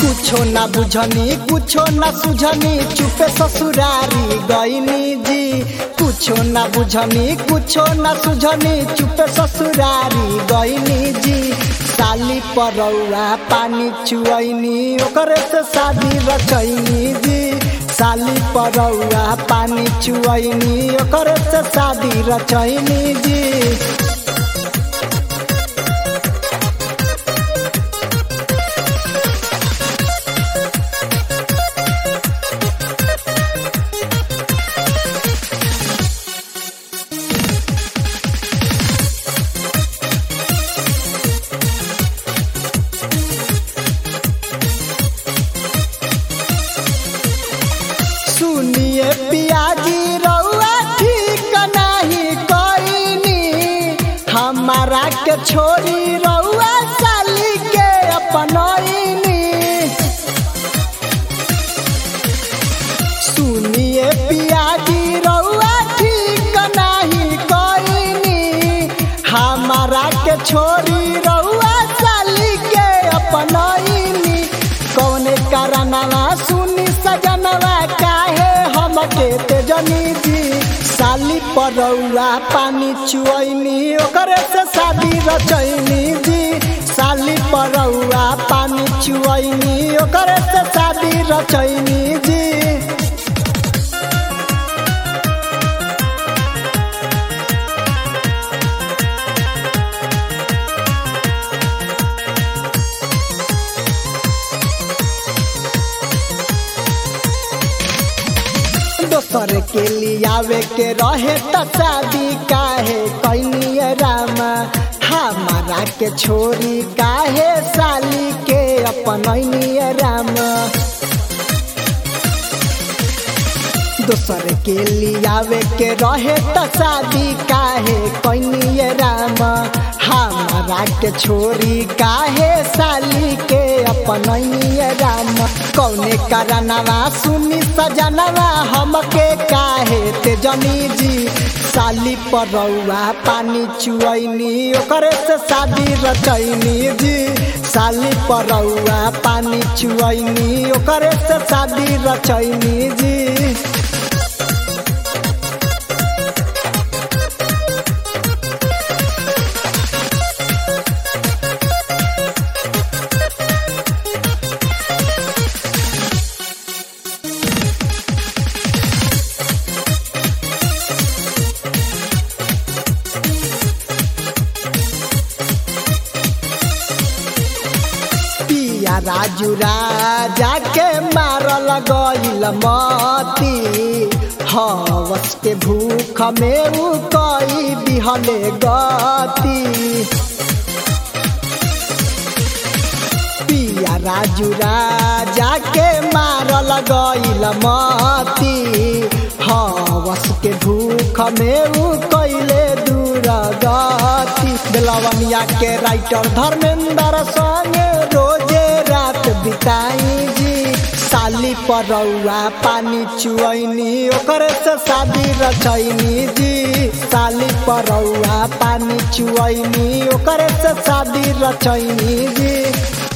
कुछो ना बुझनी कुछो ना सुझनी चुपे ससुरारी गईनी जी। कुछो ना बुझनी कुछो ना सुझनी चुपे ससुरारी गईनी जी। साली परौआ पानी चुआइनी ओकरे से शादी रचैनी जी। साली परौआ पानी चुआइनी ओकरे से शादी रचैनी जी। सुनिए पियाजी रउआ ठीक नहीं कईनी। हमारा के छोरी रउआ साली के अपनईनी। सुनिए पियाजी रउआ ठीक नहीं कईनी। हमारा के छोरी रउआ साली के अपनईनी। कौने करनवा सुनी सजनवा काहे हमके तेजनी जी। साली परौआ पानी चुआइनी ओकरे से शादी रचैनी जी। साली परौआ पानी चुआइनी ओकरे से शादी रचैनी जी। दोसर के लियावे के रहे त शादी काहे कैनी रामा। हमारा के छोरी काहे साली के अपनैनी रामा। दोसर के लियावे के रहे त शादी काहे कैनी रामा। हमारा के छोरी काहे साली के अपनैनी रामा। कौने करनवा सुनी सजनवा हमके काहे तेजनी जी। साली परौआ पानी चुआइनी ओकरे से शादी रचैनी जी। साली परौआ पानी चुआइनी ओकरे से शादी रचैनी जी। राजू राजा के मारल गईल मती। हवस के भूख में उ कई दिहले गती। पिया राजू राजा के मारल गईल मती। हवस के भूख में उ कैले दूर गती। बेलवनिया के राइटर धर्मेंद्र संगे रोजे रात बिताई जी। साली परौआ पानी चुआइनी ओकरे से शादी रचैनी जी। साली परौआ पानी चुआइनी ओकरे से शादी रचैनी जी।